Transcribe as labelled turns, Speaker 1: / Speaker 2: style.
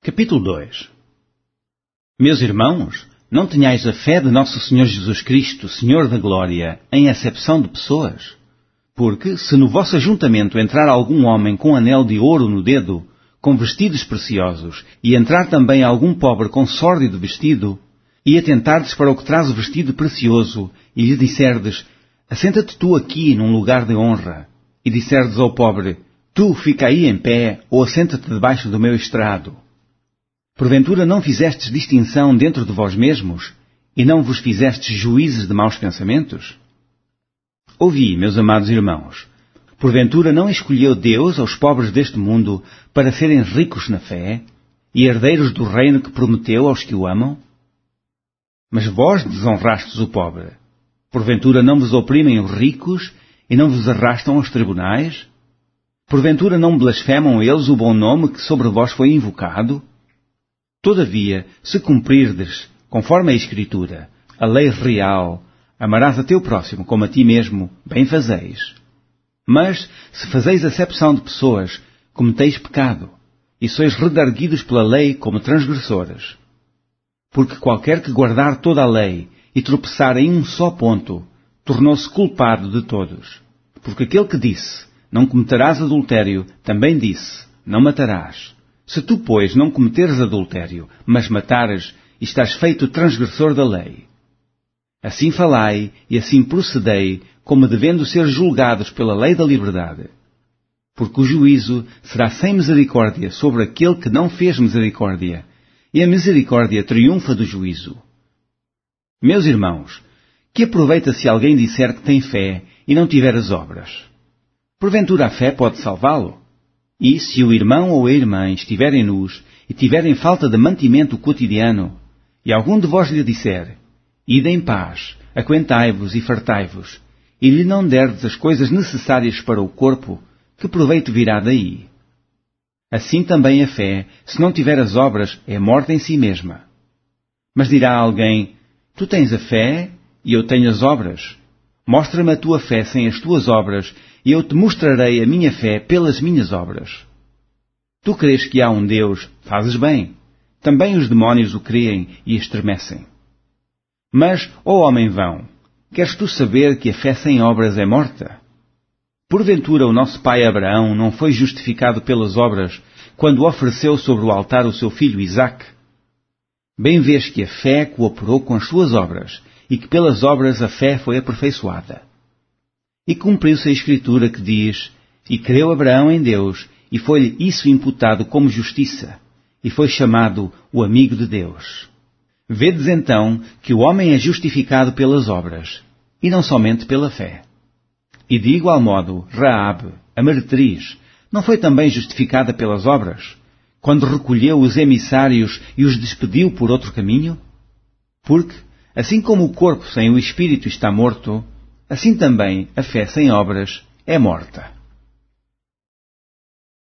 Speaker 1: Capítulo 2. Meus irmãos, não tenhais a fé de nosso Senhor Jesus Cristo, Senhor da Glória, em acepção de pessoas? Porque, se no vosso ajuntamento entrar algum homem com anel de ouro no dedo, com vestidos preciosos, e entrar também algum pobre com sórdido vestido, e atentardes para o que traz o vestido precioso, e lhe disserdes, assenta-te tu aqui num lugar de honra, e disserdes ao pobre, tu fica aí em pé, ou assenta-te debaixo do meu estrado. Porventura não fizestes distinção dentro de vós mesmos, e não vos fizestes juízes de maus pensamentos? Ouvi, meus amados irmãos, porventura não escolheu Deus aos pobres deste mundo para serem ricos na fé, e herdeiros do reino que prometeu aos que o amam? Mas vós desonrastes o pobre. Porventura não vos oprimem os ricos, e não vos arrastam aos tribunais? Porventura não blasfemam eles o bom nome que sobre vós foi invocado? Todavia, se cumprirdes, conforme a Escritura, a lei real, amarás a teu próximo como a ti mesmo, bem fazeis. Mas, se fazeis acepção de pessoas, cometeis pecado, e sois redarguidos pela lei como transgressores. Porque qualquer que guardar toda a lei e tropeçar em um só ponto, tornou-se culpado de todos. Porque aquele que disse, não cometerás adultério, também disse, não matarás. Se tu, pois, não cometeres adultério, mas matares, estás feito transgressor da lei. Assim falai e assim procedei, como devendo ser julgados pela lei da liberdade. Porque o juízo será sem misericórdia sobre aquele que não fez misericórdia, e a misericórdia triunfa do juízo. Meus irmãos, que aproveita se alguém disser que tem fé e não tiver as obras? Porventura a fé pode salvá-lo? E se o irmão ou a irmã estiverem nus e tiverem falta de mantimento cotidiano, e algum de vós lhe disser, ide em paz, aquentai-vos e fartai-vos, e lhe não derdes as coisas necessárias para o corpo, que proveito virá daí? Assim também a fé, se não tiver as obras, é morta em si mesma. Mas dirá alguém, tu tens a fé e eu tenho as obras. Mostra-me a tua fé sem as tuas obras, e eu te mostrarei a minha fé pelas minhas obras. Tu crês que há um Deus, fazes bem. Também os demónios o creem e estremecem. Mas, ó homem vão, queres tu saber que a fé sem obras é morta? Porventura o nosso pai Abraão não foi justificado pelas obras, quando ofereceu sobre o altar o seu filho Isaque? Bem vês que a fé cooperou com as suas obras, e que pelas obras a fé foi aperfeiçoada. E cumpriu-se a Escritura que diz, e creu Abraão em Deus, e foi-lhe isso imputado como justiça, e foi chamado o amigo de Deus. Vedes então que o homem é justificado pelas obras, e não somente pela fé. E de igual modo, Raabe, a meretriz, não foi também justificada pelas obras, quando recolheu os emissários e os despediu por outro caminho? Porque, assim como o corpo sem o espírito está morto, assim também a fé sem obras é morta.